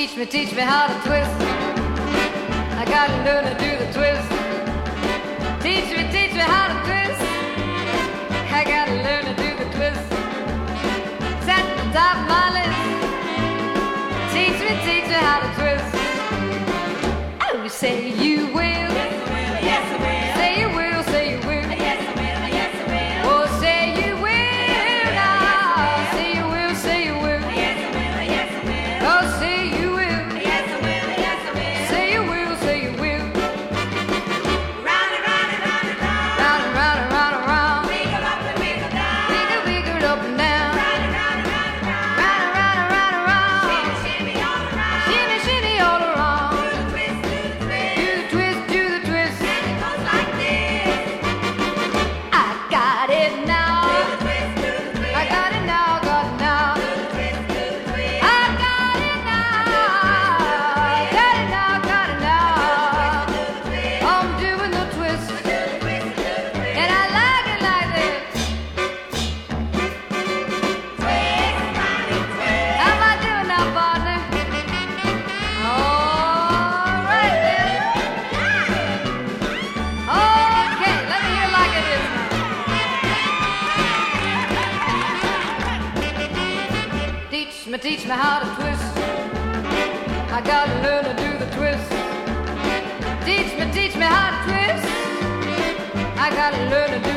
Teach me how to twist. I gotta learn to do the twist. Teach me how to twist. I gotta learn to do the twist. It's at the top of my list. Teach me how to twist. Oh, you say you will. Yes, I will. Say you will, say you will. Yes, I will. Yes, I will. Oh, say you will now. Say you will, say you will. Yes, I will. Yes, I will. Oh, say you will. Yes, I will. Yes, I will. Say you will, say you will. Round and round and round and round. Round and round and round and round. Wiggle up and wiggle down. Wiggle up and down. Round and round and round and round. Round and round and round and round. Shimmy, shimmy all around. Shimmy, shimmy all around. Do the twist, do the twist. Do the twist, do the twist. And it goes like this. I got it now. Do the twist, do the twist. I got it now, got it now. Do the twist, do the twist. I got it now. Got it now, got it now. Do the twist, I'm doing the twist. do the twist, do the twist. And I like it like this. Twist, mommy, twist. How am I doing now, partner? All right then. Okay, let me hear like it is now. Teach me how to twist. I gotta learn to do the twist. Teach me how to twist. I gotta learn to do